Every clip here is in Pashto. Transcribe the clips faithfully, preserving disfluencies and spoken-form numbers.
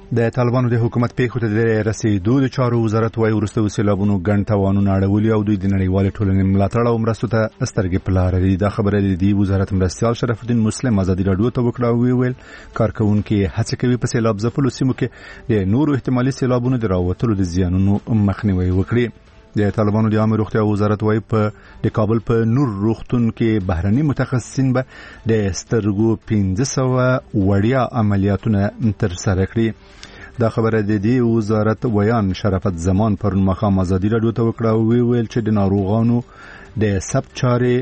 د طالبانو د حکومت پیښو ته د رسیدو د چارو وزارت وايي وروسته سیلابونو ګڼ تاوانونه اړولي او دوی د نړیوالې ټولنې ملاتړ او مرستو ته سترګې په لاره دي. دا خبره د دې وزارت مرستیال شرف الدین مسلم ازادي راډیو ته وکړه او ویل کارکونکي هڅه کوي په سیلاب ځپلو سیمو کې د نورو احتمالي سیلابونو د راوتلو د زیانونو مخنیوي وکړي. د طالبانو د عامه روغتیا وزارت وايي په د کابل په نور روغتون کې بهرني متخصصین به د سترګو پنځه سوه وړیا عملیاتونه ترسره کړي. دا خبره د دې وزارت ویان شرافت زمان پر مخام ازادي راډیو ته وکړه او ویل چې د ناروغانو د سبت چارې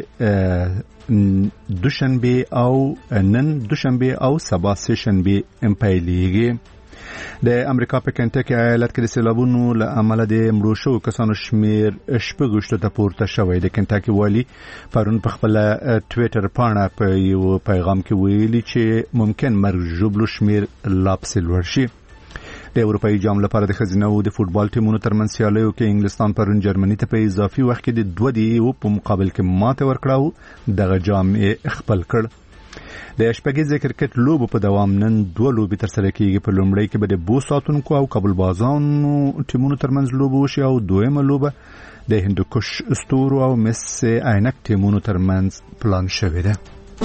دوشنبه او نن دوشنبه او سبا سه شنبه پیلېږي. د امریکا په کنټکی ایالت کې د سیلابونو له امله د مړو شوو کسانو شمیر شپږ ته پورته شوی. د کنټکی والی پرون په خپل ټویټر پاڼه په یو پیغام کې ویلي چې ممکن مرګ ژوبلو شمیر لا پسې لوړ شي. د اروپایي جام لپاره د ښځینه او د فوټبال ټیمونو ترمنځ سیالیو کې انګلستان پرون جرمني ته په اضافي وخت کې د دوه دیو په مقابل کې ماته ورکړه. دغه جام خپل کړ. د شپږیزې کرکټ لوبو په دوام نن دوه لوبې ترسره کیږي. په لومړۍ کې به د بو ساتونکو او کابل بازانو ټیمونو ترمنځ لوبه وشي او دویمه لوبه د هندوکش استورو او مس عینک ټیمونو ترمنځ پلان شوې ده.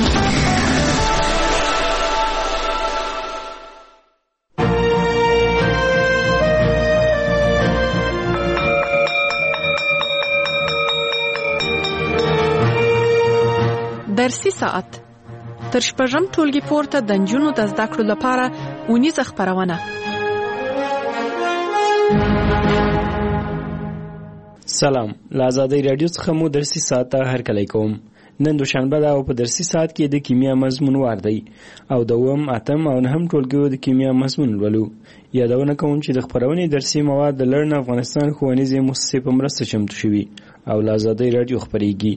درسي ساعت تر شپږم ټولګي پورته د نجونو د زده کړو لپاره اونیزه خپرونه. سلام، له ازادي راډیو څخه مو درسي ساعت هرکلی کوم. نن دوشنبه ده او په درسي ساعت کې د کیمیا مضمون وار دی او دوم اتم او نهم ټولګیو د کیمیا مضمون ولولو. یادونه کوم چې د خپرونې درسي مواد د لرن افغانستان ښوونیزې مؤسسې په مرسته چمتو شوي او له ازادي راډیو خپرېږي.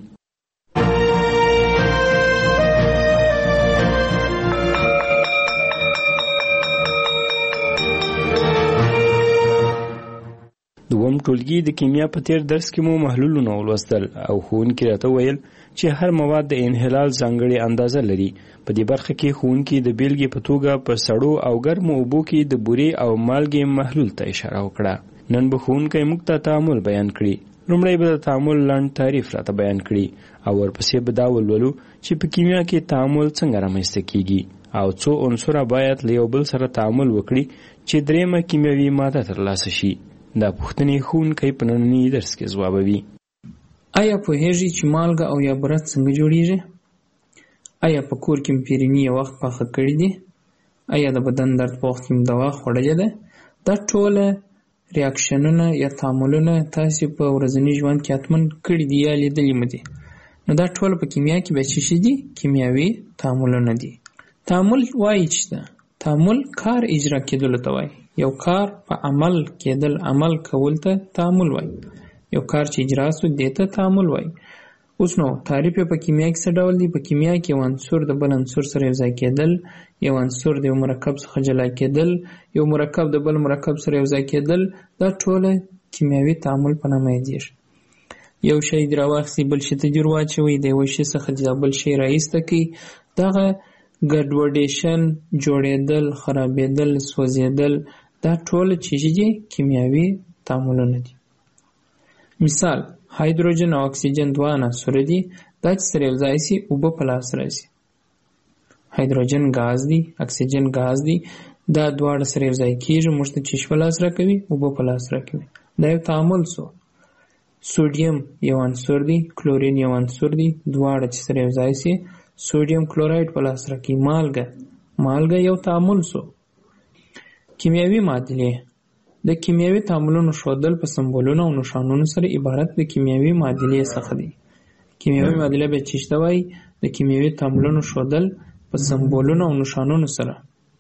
دوم ټولګي د کیمیا په تیر درس کې مو محلولونه ولوستل او ښوونکي راته ویل چې هر مواد د انحلال ځانګړې اندازه لري. په دې برخه کې ښوونکي د بیلګې په توګه په سړو او ګرمو اوبو کې د بورې او مالګې محلول ته اشاره وکړه. نن به ښوونکی موږ ته تعامل بیان کړي. لومړی به د تعامل لنډ تعریف راته بیان کړي او ورپسې به دا ولولو چې په کیمیا کې تعامل څنګه رامنځته کیږي او څو عنصره باید له یو بل سره تعامل وکړي چې دریمه کیمیاوي ماده ترلاسه شي. دا پوښتنې ښوونکی په ننني درس کې ځوابوي. آیا پوهیږئ چې مالګه او یا بوره څنګه جوړیږي؟ آیا په کور کې مو پیرني یو وخت پاخه کړي دي؟ آیا د بدن درد په وخت کې مو دوا خوړلې ده؟ دا ټوله ریاکشنونه یا تعاملونه تاسې په ورځني ژوند کې حتمن کړي دي یا لیدلي مو دي. نو دا ټوله په کیمیا کې به څه شي دي؟ کیمیاوي تعاملونه دي. تعامل وایي چې ده تعامل کار اجرا کېدلو ته وایي. یو کار په عمل کېدل، عمل کول ته تعامل وایي. یو کار چې اجرا سو دې ته تعامل وایي. اوس نو تعریف په کیمیا کې څه ډول دی؟ په کیمیا کې یو عنصر د بل عنصر سره یو ځای کېدل، یو عنصر د یو مرکب څخه جلا کېدل، یو مرکب د بل مرکب سره یو ځای کېدل، دا ټوله کیمیاوي تعامل په نامه یادیږي. یو شی دې راواخلئ بل شي ته جوړ واچوئ، د یو شي څخه د بل شی راایسته کړئ. دغه ګډوډیشن، جوړېدل، خرابېدل، سوځېدل، دا ټول چیزې دي کیمیاوي تعاملونه دي. مثال هایدروجن او اکسیجن دوه عناصر دي. دا چې سره یو ځای شي اوبه په لاس راځي. هایدروجن ګاز دی، اکسیجن ګاز دی. دا دواړه سره یو ځای کېږي، موږ ته چیش په لاس راکوي، اوبه په لاس راکوي. دا یو تعامل سو. سوډیم یو عنصر دی، کلورین یو عنصر دی. دواړه چې سره یو ځای شي سوډیم کلوراید په لاس راکوي. مالګه مالګه یو تعامل سو. کیمیاوي معادلې د کیمیاوي تعاملونو ښودل په سمبولونو او نښانونو سره عبارت د کیمیاوي معادلې څخه دی. کیمیاوي معادله به څه ته وایي؟ د کیمیاوي تعاملونو ښودل په سمبولونو او نښانونو سره.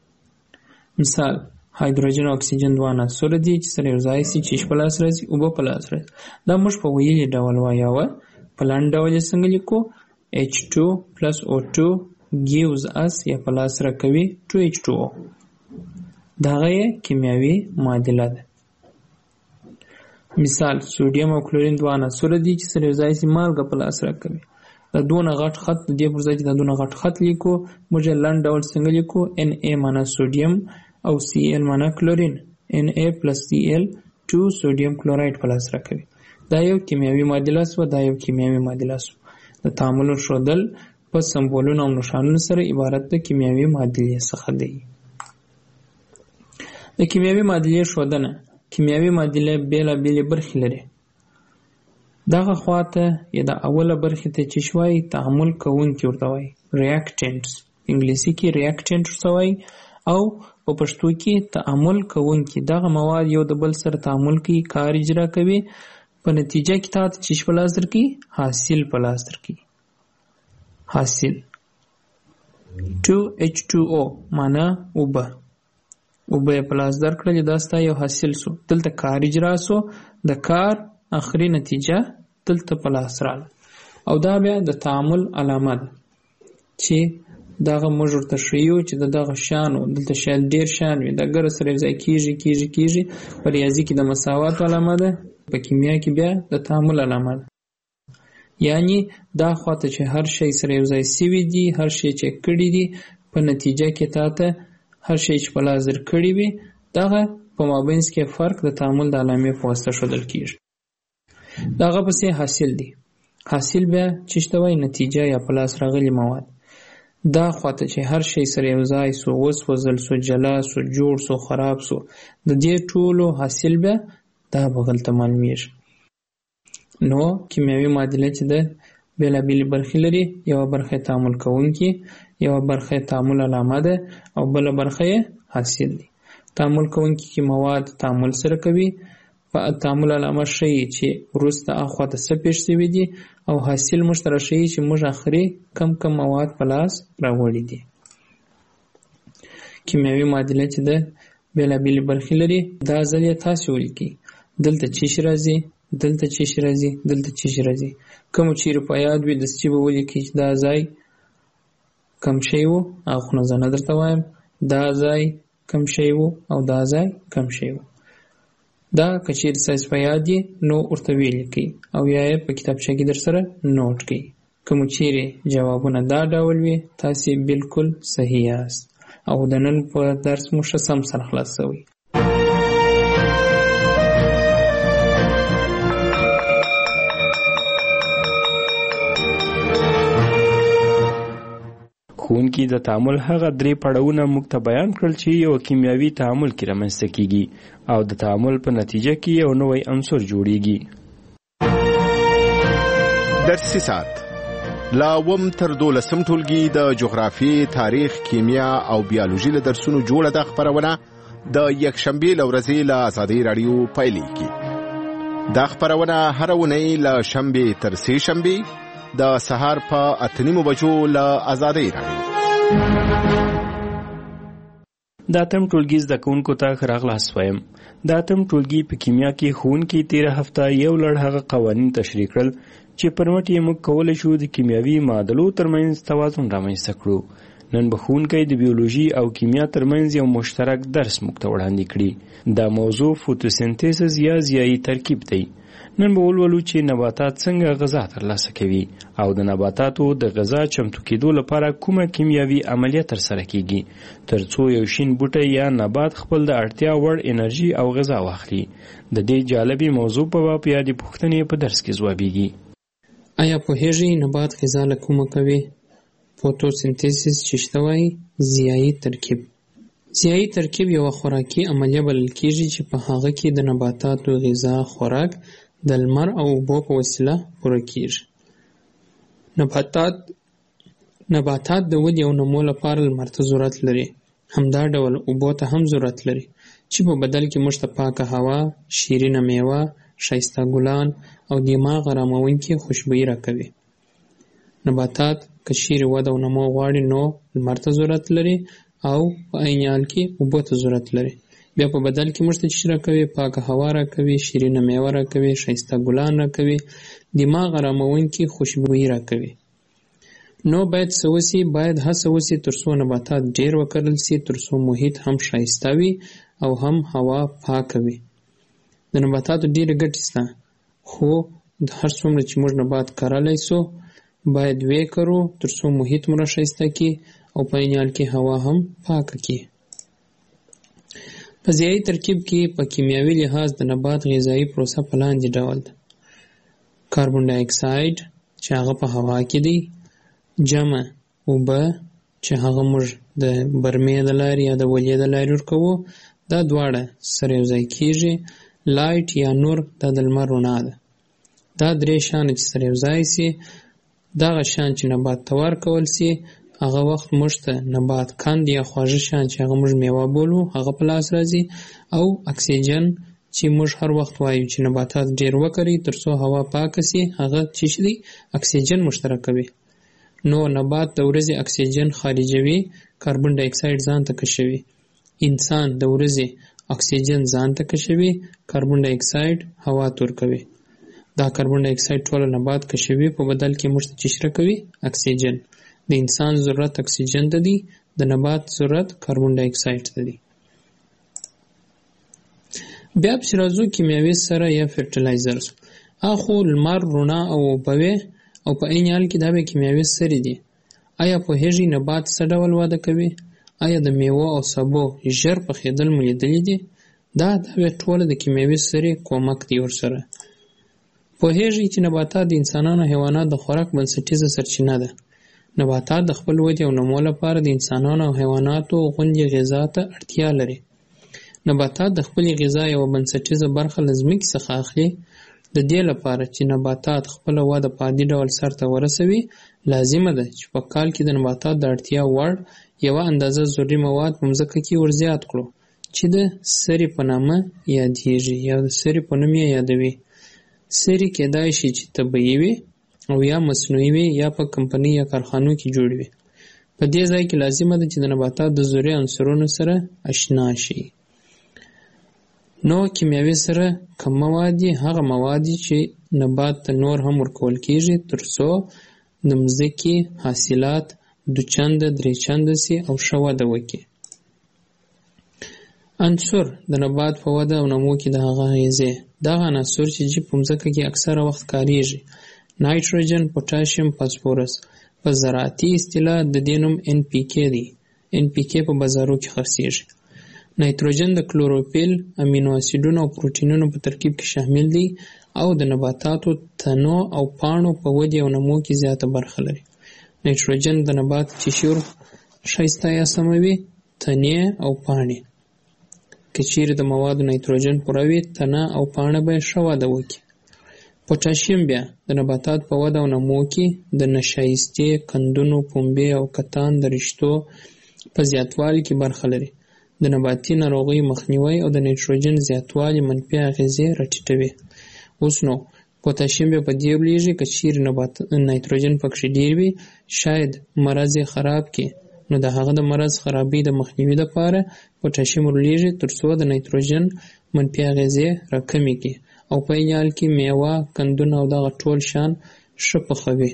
مثال هایدروجن او اکسیجن دوه عناصر دي چې سره یو ځای شي چې په لاس راځي، اوبه په لاس راځي. دا موږ په ویلي ډول وایو. په لاندې ډول یې څنګه لیکو؟ ایچ ټو plus او ټو gives us یا په لاس راکوي ټو ایچ ټو او. دغه یې کیمیاوي معادله ده. مثال سوډیم او کلورین دوه عناصر دي چې سره یو ځای شي مالګه په لاس راکوي. دا دونه غټ خط د دې پر ځای چې دا دونه غټ خط لیکو، موږ لنډ ډول څنګه لیکو؟ ان ای معنا سوډیم، او سی ال معنا کلورین ان ای پلس سی ال ټو سوډیم کلوراید په لاس راکوي. دا یو کیمیاوي معادله سوه. دا یو کیمیاوي معادله سوه. د تعامل ښودل په سمبولونو او نښانونو سره عبارت د کیمیاوي معادلې څخه دی. د کیمیاوي معادلې ښودنه. کیمیاوي معادله بېلابېلې برخې لري. دغه خواته یا د اوله برخې ته چې شوای تعامل کوونکي ورته وایي ریاکټنټس، انګلیسي کې ریاکټنټ ورته وایي، او په پښتو کې تعامل کوونکي. دغه مواد یو د بل سره تعامل کوي، کار اجرا کوي، په نتیجه کې تاسو چې په لاس درکړي حاصل په لاس درکړي. حاصل ټو ایچ ټو او معنا اوبه. اوبه په لاس درکړل، دا ستا یو حاصل سو. دلته کار اجرا سو، د کار اخري نتیجه دلته په لاس راغله. او دا بیا د تعامل علامه ده چې دغه موږ ورته ښیو چې د دغه شیانو دلته شاید ډېر شیان وي، د ګره سره یوځای کېږي کېږي کېږي. په ریاضي کې د مساوات علامه ده، په کیمیا کې بیا د تعامل علامه ده. یعنی دا خواته چې هر شی سره یوځای سوي دي، هر شی چې کړي دي، په نتیجه کې تاته هر شی چې په لاس در کړي وي، دغه په مابینځ کې فرق د تعامل د علامې په واسطه ښودل کېږي. دغه پسې حاصل دی. حاصل بیا چې شته وایي نتیجه یا په لاس راغلي مواد. دا خواته چې هر شی سره یوځای سو، وسوځل سو، جلا سو، جوړ سو، خراب سو، د دې ټولو حاصل بیا دا بغل ته معلومیږي. نو کیمیاوي معادله چې ده بېلابېلې برخې لري. یوه برخه یې تعامل کوونکي، یوه برخه یې تعامل علامه ده، او بله برخه یې حاصل دی. تعامل کوونکي کې مواد تعامل سره کوي، په تعامل علامه ښیي چې وروسته اخوا ته څه پېښ شوي دي، او حاصل موږ ته راښیي چې موږ آخري کم کم مواد په لاس راوړي دي. کیمیاوي معادله چې ده بېلابېلې برخې لري. دا ځل یې تاسې ولیکئ. دلته چې شي راځي، دلته چې شي راځي، دلته چې شي راځي. کومو چیرې په یاد وي دستي به ولیکئ چې دا ځای کم شی و، هغه خو نه زه نه درته وایم. دا ځای کم شی و او دا ځای کم شی و. دا که چیرې ستاسې په یاد یې نو ورته ولیکئ، او یا یې په کتابچه کې در سره نوټ کړئ. کومو چیرې جوابونه دا ډول وي تاسې بالکل صحیح یاست، او د نن په درس مو ښه سم سره خلاص شوی. ښوونکي د تعامل هغه درې پړاوونه موږ ته بیان کړل چې یو کیمیاوي تعامل کې رامنځته کیږي او د تعامل په نتیجه کې یو نوی عنصر جوړیږي. درسي ساعت لا اووم تر دولسم ټولګي د جغرافیې، تاریخ، کیمیا او بیولوژي له درسونو جوړه ده خپرونه د یکشنبې له ورځې له ازادۍ راډیو پیلېږي. دا خپرونه هره اونۍ له شنبې تر سې شنبې د سهار په اته نیمو بجو له ازادۍ راډیو. د اتم ټولګي زده کوونکو ته ښه راغلاست وایم. د اتم ټولګي په کیمیا کې ښوونکي تېره هفته یو لړ هغه قوانین تشریح کړل چې پر مټ یې موږ کولی شو د کیمیاوي معادلو ترمنځ توازن رامنځته کړو. نن به ښوونکی د بیولوژي او کیمیا ترمنځ یو مشترک درس موږ ته وړاندې کړي. دا موضوع فوتوسنتیسز یا ضیایي ترکیب دی. نن به ولولو چې نباتات څنګه غذا ترلاسه کوي او د نباتاتو د غذا چمتو کېدو لپاره کومه کیمیاوي عملیه ترسره کیږي تر څو یو شین بوټی یا نبات خپل د اړتیا وړ انرژي او غذا واخلي. د دې جالبي موضوع په باب یادې پوښتنې په درس کې ځوابیږي. آیا پوهیږئ نبات غذا له کومه کوي؟ فوتوسنتیسس چې شته وایي ضیایي ترکیب. ضیایي ترکیب یوه خوراکي عملیه بلل کېږي چې په هغه کې د نباتاتو غذا خوراک د لمر او اوبو په وسیله پوره کېږي. نباتات نباتات د ودې او نمو لپاره لمر ته ضرورت لري. همدا ډول اوبو ته هم ضرورت لري چې په بدل کې موږ ته پاکه هوا، شیرینه میوه، ښایسته ګلان او دماغ اراموونکې خوشبويي راکوي. نباتات که چیرې وده او نمو غواړي نو لمر ته ضرورت لري او په عین حال کې اوبو ته ضرورت لري. بیا په بدل کې موږ ته چې راکوي پاکه هوا راکوي، شیرینه میوه راکوي، ښایسته ګلان راکوي، دماغ اراموونکې خوشبويي راکوي. نو باید څه وسي؟ باید هڅه وسي تر څو نباتات ډېر وکرل سي، تر څو محیط هم ښایسته وي او هم هوا پاکه وي. د نباتاتو ډېرې ګټې شته، خو هر څومره چې موږ نبات کرلی سو باید ویې کرو تر څو محیط مو راښایسته کړي او په عین حال کې هوا هم پاکه کړي. په ضیایي ترکیب کې په کیمیاوي لحاظ د نبات غذایي پروسه په لاندې ډول ده. کاربن ډای اکساید چې هغه په هوا کې دی، جمع اوبه چې هغه موږ د برمې د لارې یا د ولې د لارې ورکوو، دا دواړه سره یو ځای کېږي. لایټ یا نور دا د لمر رڼا ده. دا درې شیان چې سره یو ځای سي، دغه شیان چې نبات ته ورکول سي، هغه وخت موږ ته نبات کند یا خواږه شیان چې هغه موږ میوه بولو هغه په لاس راځي، او اکسیجن چې موږ هر وخت وایو چې نباتات ډېر وکري تر څو هوا پاکه سي، هغه چې دی اکسیجن مشترکوي. نو نبات د ورځې اکسیجن خارجوي، کاربن ډای اکساید ځان ته کشوي. انسان د ورځې اکسیجن ځان ته کشوي، کاربن ډای اکساید هوا ته ورکوي. دا کاربن ډای اکساید ټوله نبات کشوي، په بدل کې موږ ته چې راکوي اکسیجن. د انسان ضرورت اکسیجن ته دی، د نبات ضرورت کاربن ډای اکساید ته دی. بیا پسې راځو کیمیاوي سره یا فرټیلایزرز. اخو لمر رڼا او اوبه او په عین حال کې دا به کیمیاوي سرې دي. آیا پوهېږئ نبات څه ډول وده کوي؟ آیا د میوه او سبو ژر پخېدل مو لیدلي دي؟ دا دا به ټوله د کیمیاوي سرې کومک دی ورسره. پوهېږئ چې نباتات د انسانانو او حیواناتو د خوراک بنسټیزه سرچینه ده. نباتات د خپل ودې او نمو لپاره د انسانانو او حیواناتو غوندې غذا ته اړتیا لري. نباتات د خپلې غذا یوه بنسټیزه برخه له ځمکې څخه اخلي. د دې لپاره چې نباتات خپله وده په عادي ډول سرته ورسوي، لازمه ده چې په کال کې د نباتات د اړتیا وړ یوه اندازه ضروري مواد په مځکه کې ورزیات کړو چې د سرې په نامه یادیږي یا د سرې په نوم یې یادوي. سرې کیدای شي چې طبیعي وي او یا مصنوعي وي یا په کمپنۍ یا کارخانو کې جوړ وي. په دې ځای کې لازمه ده چې د نباتات د ضروري عنصرونو سره اشنا شي. نو کیمیاوي سره کم مواد دي هغه مواد دي چې نبات ته نور هم ورکول کېږي تر څو د مځکې حاصلات دو چنده درې چنده سي او ښه وده وکړي. عنصر د نبات په وده او نمو کې د هغه اغېزې. دغه عناصر چې په مځکه کې اکثره وخت کاریږي: نایتروجن، پوټاشیم، فاسفورس. په زراعتي اصطلاح د دې نوم ان پی کې دی. ان پی کې په بازارو کې خرڅېږي. نایتروجن د کلوروفیل، امینو اسیدونو او پروټینونو په ترکیب کې شامل دی او د نباتاتو تنو او پاڼو په ودې او نمو کې زیاته برخه لري. نایتروجن د نبات تشور ښایسته یا سموي، تنې او پاڼې. که چیرې د موادو نایتروجن پوره وي، تنه او پاڼه به ښه وده وکړي. پوټاشیم بیا د نباتات په وده او نمو کې د نشایستې، کندونو، پنبې او کتان د رشتو په زیاتوالي کې برخه لري. د نباتي ناروغیو مخنیوی او د نایتروجن زیاتوالي منفي اغېزې راټیټوي. اوس نو پوټاشیم بیا په دې ولېږي که چیرې نایتروجن پکښې ډېر وي، شاید مرض یې خراب کړي. نو د هغه د مرض خرابۍ د مخنیوي لپاره پوټاشیم ورلېږي تر څو د نایتروجن منفي اغېزې راکمې کړي او په عین حال کې میوه، کندونه او دغه ټول شیان ښه پخوي.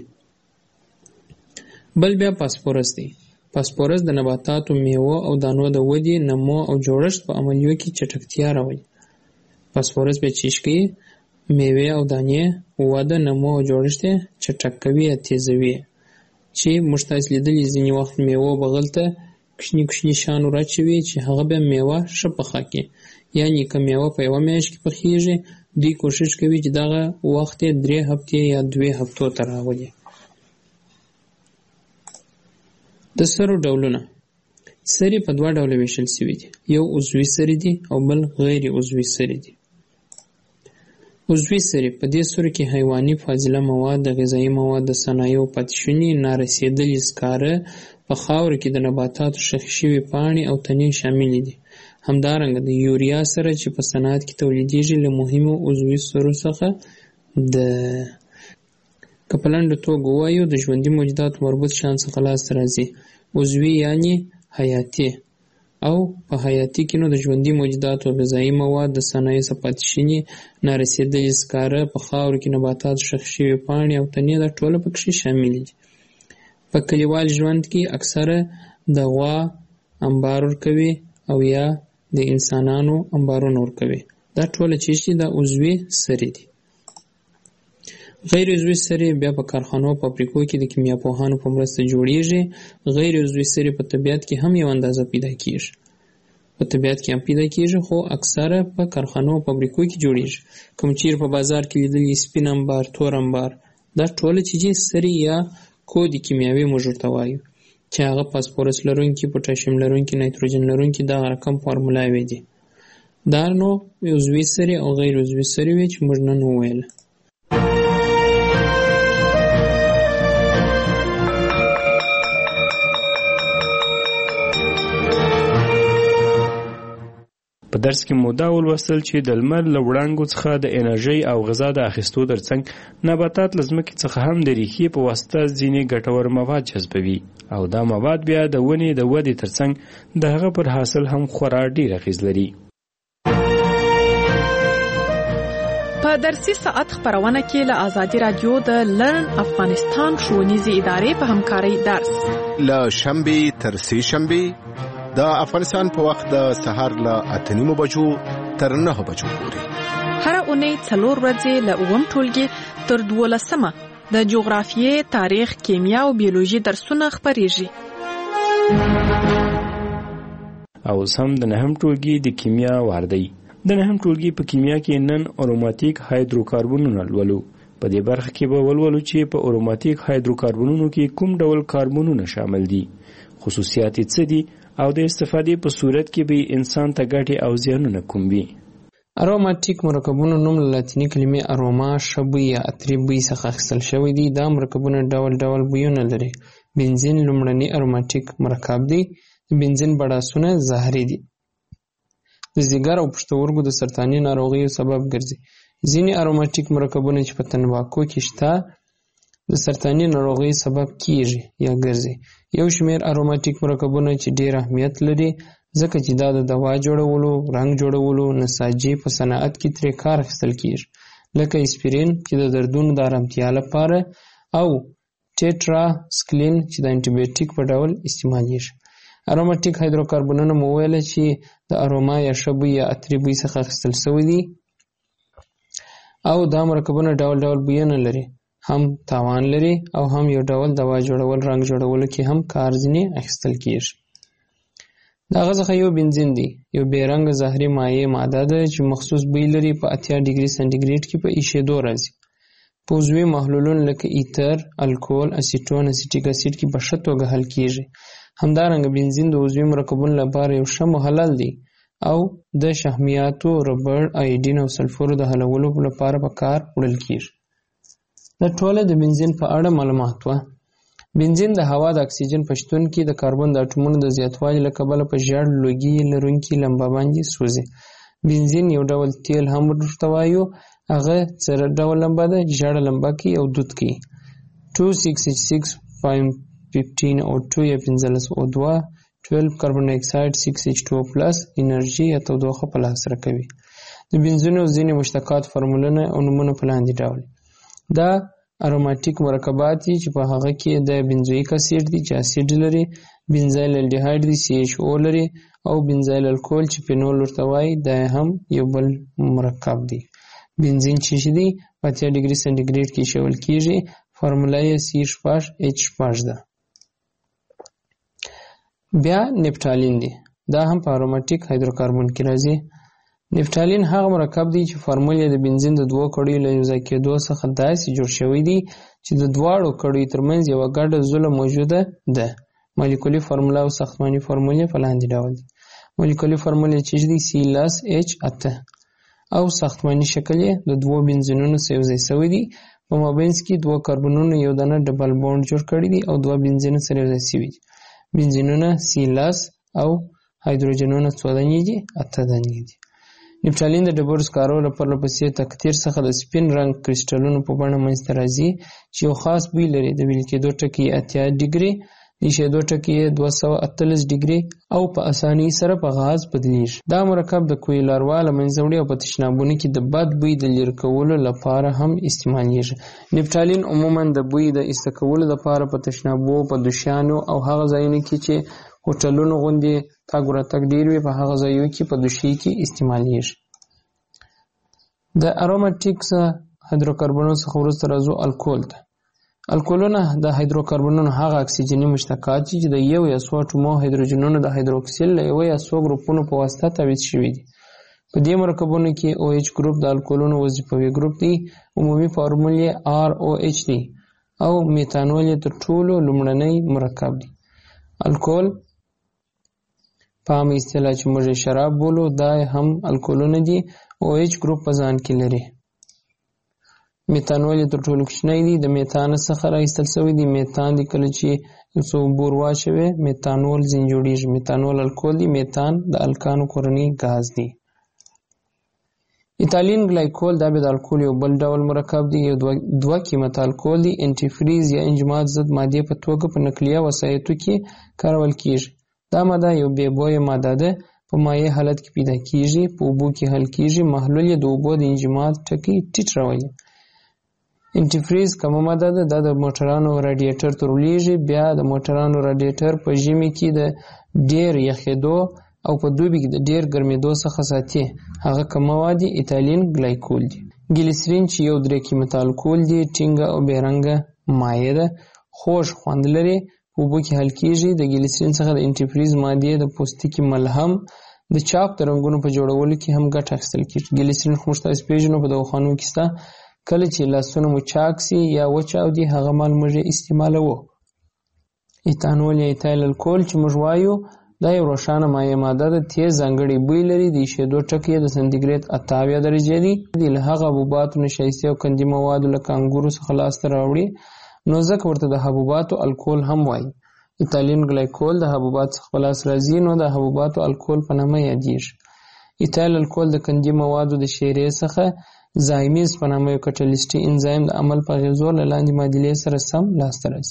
بل بیا فاسفورس دی. فاسفورس د نباتاتو، میوه او دانو د ودې، نمو او جوړښت په عملیو کې چټکتیا راولي. فاسفورس بیا چیش کوي؟ میوې او دانې وده، نمو او جوړښت یې چټک کوي یا تیزوي. چې موږ تاسې لیدلي ځینې وخت میوه بغل ته کوچني کوچني شیان وراچوي چې هغه بیا میوه ښه پخه کړي. یعنې که میوه په یوه میاشت کې پخېږي، دوی کوشش کوي چې دغه وخت یې درې هفتې یا دوې هفتو ته راولي. د سرو ډولونه. سرې په دوه ډوله ویشل شوي دي. یو عضوي سرې دي او بل غیر عضوي سرې دي. عضوي سرې په دې سرو کې حیواني فاضله مواد، د غذایي مواد، د صنایعو پاتې شوني، نارسېدلي سکاره، په خاورو کې د نباتاتو ښخې شوي پاڼې او تنې شاملې دي. همدارنګه د یوریا سره چې په صنعت کې تولیدېږي له مهمو عضوي سرو څخه ده. که په لنډه توګه ووایو، د ژوندي موجوداتو مربوط شیان څخه لاسته راځي. عضوي یعنې حیاتي، او په حیاتي کې نو د ژوندي موجوداتو غذایي مواد، د صنایعو څخه پاتې شوني، نارسېدلي سکاره، په خاورو کې نباتاتو ښخ شوي پاڼې او تنې دا ټوله پکښې شاملې دي. په کلیوال ژوند کې اکثره د غوا انبار ورکوي او یا د انسانانو انبارونه ورکوي. دا ټوله چې دا عضوي سرې دي. غیر عضوي سرې بیا په کارخانو او فابریکو کې د کیمیاپوهانو په مرسته جوړیږي. غیر عضوي سرې په طبیعت کې هم یو اندازه پیدا کیږي. په طبیعت کې هم پیدا کیږي، خو اکثره په کارخانو او فابریکو کې جوړیږي. کوم چیرې په بازار کې لیدلي سپین انبار، تور انبار، دا ټوله چیزې سرې یا کودي کیمیاوي موږ ورته وایو، چې هغه فاسفورس لرونکي، پوټاشیم لرونکي، نایتروجن لرونکي دغه رقم فارمولاوې دي. دا نو عضوي سرې او غیر عضوي سرې وې چې موږ نن وویله. په درس کې مو دا ولوستل چې د لمر له وړانګو څخه د انرژۍ او غذا د اخیستو ترڅنګ نباتات له ځمکې څخه هم د ریښې په واسطه ځینې ګټور مواد جذبوي او دا مواد بیا د ونې د ودې ترڅنګ د هغه پر حاصل هم خورا ډیر اغیز لري. په درسي ساعت خبرونه کې له ازادي رادیو د لرن افغانستان ښوونیزې ادارې په همکارۍ درس له شنبې تر سې شنبې د افغانستان په وخت د سهار له اته نیمو بجو تر نهه بجو پورې هر اونۍ څلور ورځې له اووم ټولګي تر دولسمه د جغرافیې، تاریخ، کیمیا او بیولوژي درسونه خپریږي. او سم د نهم ټولګي د کیمیا واردی. د نهم ټولګي په کیمیا کې نن اروماتیک هایدروکاربنونه لولو. په دې برخه کې به ولولو چې په اروماتیک هایدروکاربنونو کې کوم ډول کاربنونه شامل دي، خصوصیات یې څه دي او د استفادې په صورت کې به انسان ته ګټې او زیانونه کوم وي. اروماتیک مرکبونو نوم له لاتیني کلمې اروما ښه بوی یا عطري بوی څخه اخیستل شوی دی. دا مرکبونه ډول ډول بویونه لري. بنزین لومړنی اروماتیک مرکب دی. بنزین بړاسونه زهري دي. د ځیګر او پښتورګو د سرطاني ناروغیو سبب ګرځي. ځینې اروماتیک مرکبونه چې په تنباکو کې شته د سرطاني ناروغیو سبب کیږي یا ګرځي. یو شمېر اروماتیک مرکبونه چې ډېر اهمیت لري ځکه چې دا د دوا جوړولو، رنګ جوړولو، نساجي په صنعت کې ترې کار اخیستل کیږي، لکه اسپرین چې د دردونو د آرامتیا لپاره او ټیټرا سکلین چې د انټي بیوټیک په ډول استعمالیږي. اروماتیک هایدروکاربنونه مو ویل چې د اروما یا ښه بوی یا عطري بوی څخه اخیستل شوي دي او دا مرکبونه ډول ډول بویونه لري، هم تاوان لري او هم یو ډول دوا جوړول، رنګ جوړولو کې هم کار ځینې اخیستل کیږي. د هغه څخه یو بنزین دی، یو بې رنګه زهري مایع ماده ده چې مخصوص بوی لري. په اتیا ډیګري سانتیګریډ کې په ایشېدو راځي. په عضوي محلولونو لکه ایتر، الکول، اسیټون، اسیټیک اسید کې په ښه توګه حل کیږي. همدارنګه بنزین د عضوي مرکبونو لپاره یو ښه محلل دی او د شحمیاتو، ربړ، آیډین او سلفورو د حلولو لپاره په کار وړل کیږي. دا ټوله د بنزین په اړه معلومات وه. بنزین د هوا د اکسیجن په شتون کې د کاربن د اټومونو د زیاتوالي له کبله په ژیړ لوګي لرونکي لمبه باندې سوځي. بنزین یو ډول تیل هم ورته وایو. هغه څه ډول لمبه ده؟ ژیړه لمبه کوي او دود کوي. دوه سکس ایچ سکس پنځه او دوه یا پنځلس او دوه دوه کاربن ډای اکساید سکس ایچ ټو پلس انرژي یا تودوخه په لاس راکوي. د بنزینو ځینې مشتقات فورمولونه او نومونه په لاندې ډول دا اروماتیک مرکبات دي چې په هغه کې د بنزویک اسید دي چې اسید لري، بنزایل الډیهاید دي سی ایچ او لري او بنزایل الکول چې فینول ورته وایي دا هم یو بل مرکب دی. بنزین چې دی په اتیا ډیګري سانتیګریډ کې ایښودل کیږي. فارموله یې سی شپږ ایچ شپږ ده. بیا نفټالین دی. دا هم په اروماتیک هایدروکاربن کې راځي. نفټالین هغه مرکب دی چې فارمول یې د بنزین د دوو کړیو له یوځای کېدو څخه داسې جوړ شوی دی چې د دواړو کړیو ترمنځ یوه ګډه زوله موجوده ده. مالیکولي فارموله او ساختماني فارمول په لاندې ډول دي. مالیکولي فارمول یې چې دی سی لس ایچ اته او ساختماني شکل یې د دوو بنزینونو سره یوځای شوی دی. په مابینځ کې دوه کاربنونو یو دانه ډبل بونډ جوړ کړی دی او دوه بنزینونه سره یوځای شوي دي. بنزینونه سی لس او هایدروجنونه څو دانې دي؟ اته دانې دي. نفټالین د ډبرو سکارو له پرله پسې تقطیر څخه د سپین رنګ کریسټلونو په بڼه منځته راځي چې یو خاص بوی لري. د ویل کېدو ټکي یې اتیا ډیګري، د ایښېدو ټکي یې دوه سوه اتلس ډیګري او په اسانۍ سره په غاز بدلیږي. دا مرکب د کوی لاروا له منځه وړي او په تشنابونو کې د بد بوی د لرې کولو لپاره هم استعمالیږي. نفټالین عموما د بوی د ایسته کولو لپاره په تشنابو، په دوشیانو او هغه ځایونو کې چې هوټلونو غوندې تګ ورتګ ډېر وي په هغه ځایونو کې په دوشي کې استعمالیږي. د اروماتیک هایدروکاربنونو څخه وروسته راځو الکول ته. الکولونه د هایدروکاربنونو هغه اکسیجني مشتقات دي چې د یو یا څو اټومو هایدروجنونو د هایدروکسیل له یو یا څو ګروپونو په واسطه تبعید شوي دي. په دې مرکبونو کې او ایچ ګروپ د الکولونو وظیفوي ګروپ دی. عمومي فارمول یې آر او ایچ دی او میتانول یې تر ټولو لومړنی مرکب دی. الکول په عامه اصطلاح چې موږ شراب بولو دا هم الکولونه دي. او ایچ ګروپ په ځان کې لري. میتانول تر ټولو کوچنی دی. د میتان څخه راایستل شوی دی. میتان دی کله چې یو څو بور واچوي میتانول ځین جوړیږي. میتانول الکول دی. میتان د الکانو کورنی غاز دی. ایتالین ګلایکول دا به د الکول یو بل ډول مرکب دی. یو دوه قیمت الکول دی. انټي فریز یا انجماد ضد ماده په توګه په نقلیه وسایطو کې کارول کیږي. دا ماده یو بې بویه ماده ده. په مایع حالت کې پیدا کیږي. په اوبو کې حل کیږي. محلول یې د اوبو د انجماد ټکی ټیټ راولي. انټي فریز کومه ماده ده. دا د موټرانو رادیټر ته ورلیږي. بیا د موټرانو رادیټر په ژمي کې د ډیر یخېدو او په دوبي کې د ډیر ګرمېدو څخه ساتي. هغه کوم مواد دي؟ ایتالین ګلایکول دي. ګلیسرین چې یو درې قیمت الکول دی. ټینګه او بې رنګه مایع ده. خوږ خوند لري. په اوبو کې حل کیږي. د ګلیسرین څخه د انټي فریز مادې د پوستکي ملهم د چاپ د رنګونو په جوړولو کې هم ګټه اخیستل کیږي. ګلیسرین خو موږ تاسو پیژنو په دواخانو کې شته. کله چې لاسونه مو چاک سي یا وچاودي هغه مال موږ استعمالوو. ایتانول یا ایتایل الکول چې موږ وایو دا یو روښانه مایع ماده ده. تیز ځانګړی بوی لري. د ایشېدو ټکی د سانتیګریډ اته اویا درجې دی. له هغه حبوباتو نه ښایسته او قندي موادو لکه انګورو څخه لاسته راوړي نو ځکه ورته د حبوباتو الکول هم وایي. ایتالین ګلایکول د حبوباتو څخه په لاس راځي نو د حبوباتو الکول په نامه یادیږي. ایتایل الکول د قندي موادو د شیرې څخه زایمیز په نامه یو کټالیسټي انزایم د عمل په اغېزو له لاندې معادلې سره سم لاسته راځي.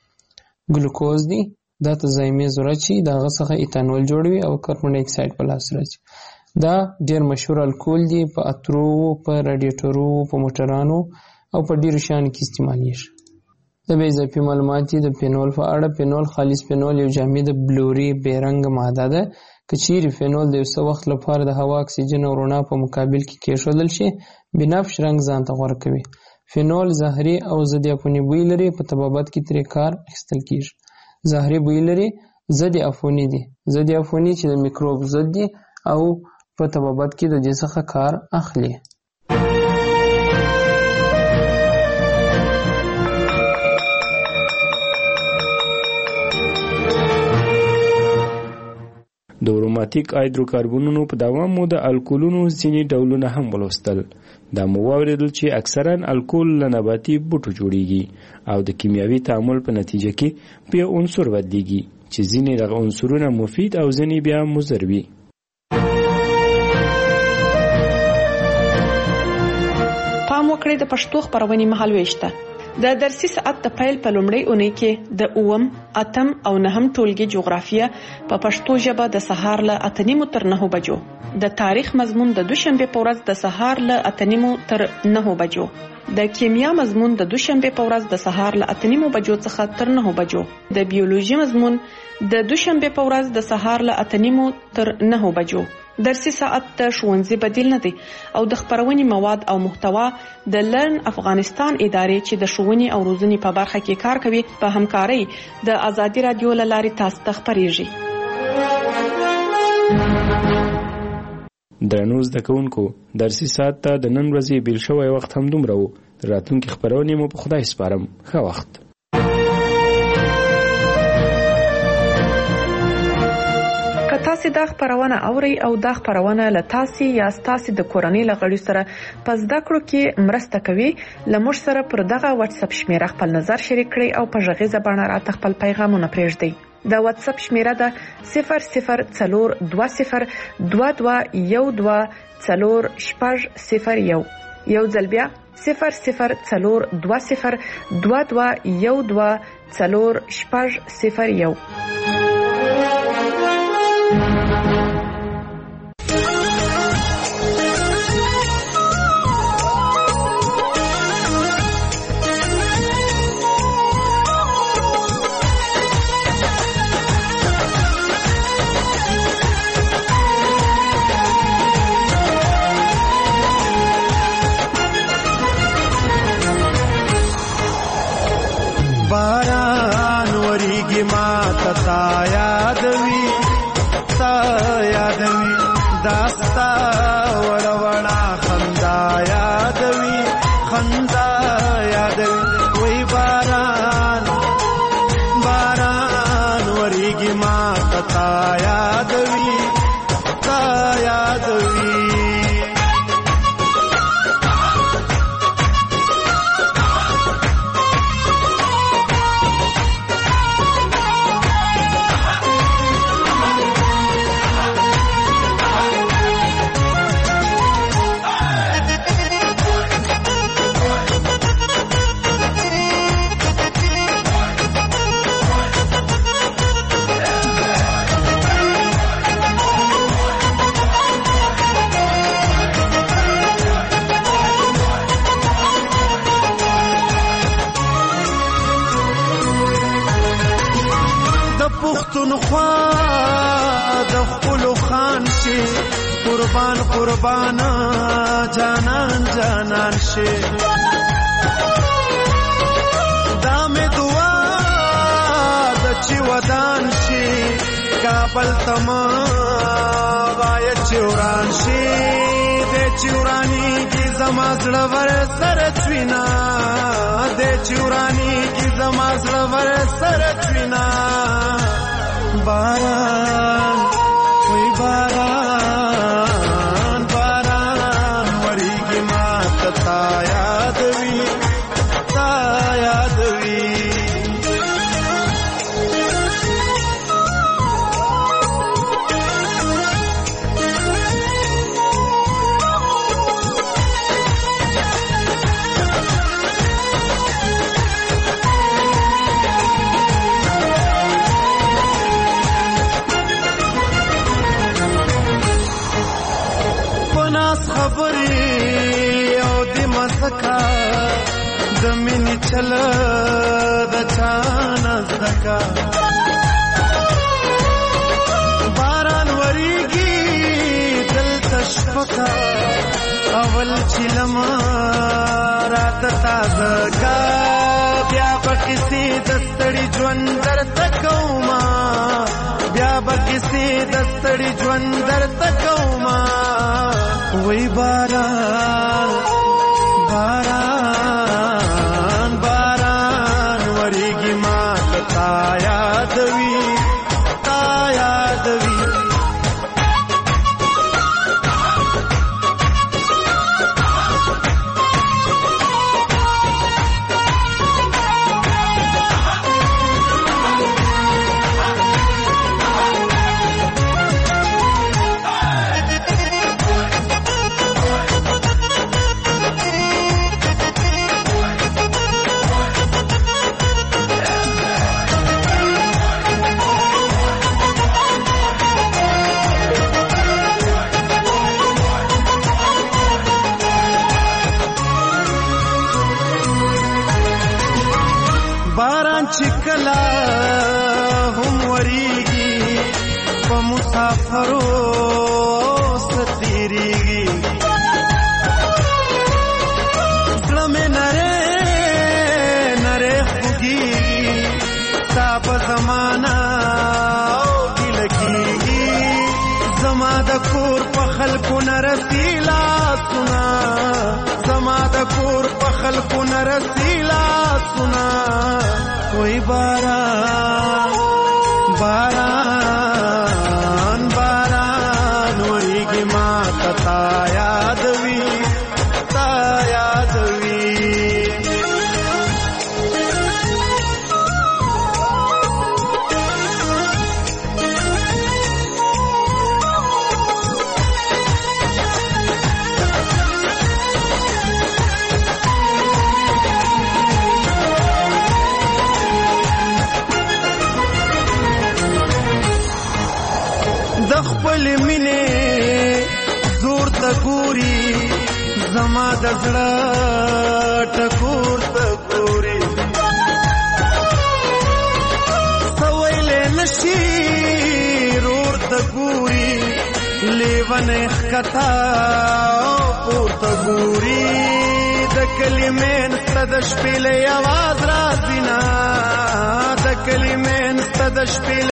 ګلوکوز دی. دا ته زایمیز ورچی د هغه څخه ایتانول جوړوي او کاربن ډای اکساید په لاس راځي. دا ډیر مشهور الکول دی. په اترو، په رادیټورو، په موټرانو او په ډیرو شیانو کې استعمالیږي. د بې اضافي معلومات د فینول په اړه. فینول خالص فینول یو جامد بلوري بې رنګه ماده ده. که چیرې فینول د یو څه وخت لپاره د هوا اکسیجن او رڼا په مقابل کې کېښودل شي بنفش رنګ ځان ته غوره کوي. فینول زهري او ضد عفوني بوی لري. په طبابت کې ترې کار اخیستل کیږي. زهري بوی لري. ضد عفوني دي. ضد عفوني چې د میکروب ضد دي او په طبابت کې د دې څخه کار اخلي. د اروماتیک هایدروکاربنونو په دوام مو د الکولونو ځینې ډولونه هم ولوستل. دا مو واورېدل چې اکثرا الکول له نباتي بوټو جوړیږي او د کیمیاوي تعامل په نتیجه کې په یو عنصر بدلیږي چې ځینې دغه عنصرونه مفید او ځینې بیا مضر وي. پام وکړئ د پښتو خپرونې مهالوېش ته. د درسي ساعت د پیل په لومړۍ اونۍ کې د اووم، اتم او نهم ټولګي جغرافیه په پښتو ژبه د سهار له اته نیمو تر نهو بجو، د تاریخ مضمون د دوشنبه په ورځ د سهار له اته نیمو تر نهو بجو، د کیمیا مضمون د دوشنبه په ورځ د سهار له اته نیمو بجو څخه تر نهو بجو، د بیولوژي مضمون د دوشنبه په ورځ د سهار له اته نیمو تر نهو بجو. درسي ساعت د ښوونځي بدیل نه دی او د خپرونې مواد او محتوا د لرن افغانستان ادارې چې د ښوونې او روزنې په برخه کې کار کوي په همکارۍ د ازادي رادیو له لارې تاسو ته خپریږي. درنو زده کوونکو، درسي ساعت ته د نن ورځې بیل شوی وخت هم دومره و. راتلونکي خپرونې مو په خدای سپارم. ښه وخت. تاسو دا خبرونه اوري او دا خبرونه له تاسو یا تاسو د کورنۍ لغړی سره پس دا کړو کې مرسته کوي. لمر سره پر دغه واتس اپ شمیره خپل نظر شریک کړئ او په ژغې زبانه راته خپل پیغامونه پرېږدئ. دا واتس اپ شمیره ده صفر صفر څلور دوه صفر دوه دوه یو دوه څلور شپږ صفر یو. یو ځل بیا صفر صفر څلور دوه صفر دوه دوه یو دوه څلور شپږ صفر یو. یادوي تا یادوي داستا وړه وړه خندا یادوي خندا یادوي وای باران باران وریږي ما تا یادوي تا یادوي پښتونخوا د خپلو خان شي قربان قربان جانان جانان شي دا مې دعا د چې ودان شي کابل تما وای چوران شي د چورانی کی زما زړه ور سره چوینا د چورانی کی زما زړه ور سره چوینا باران وای باران باران وریږي ما تا یادوي تا یادوي زمینی چل د چانا زکا باران وریږي دل تشفقا اول چلم رات تازه کا بیا بکسی دستړي ژوند درته کوما بیا بکسی دستړي ژوند درته کوما وای باران باران باران وریږي ما تا یادوي تا یادوي باران چکلا هم وریږي په مسافرو ستیریږي زړه مې نره نره خوږیږي تا په زمانه او ګیله کېږي زما د کور په خلکو نه رسي لاسونه زما د کور په خلکو نه رسي لاسونه وای باران باران باران وریږي ما تا یادوي تا یادوي د خپل مینې زور ته ګوري زما د زړه ټکور ته ګوري سویلې نشي رور ته ګوري لیونه ښکتا پورته ګوري د کلمې نسته د شپېلې اواز راځي نه د کلمې نسته د شپېلې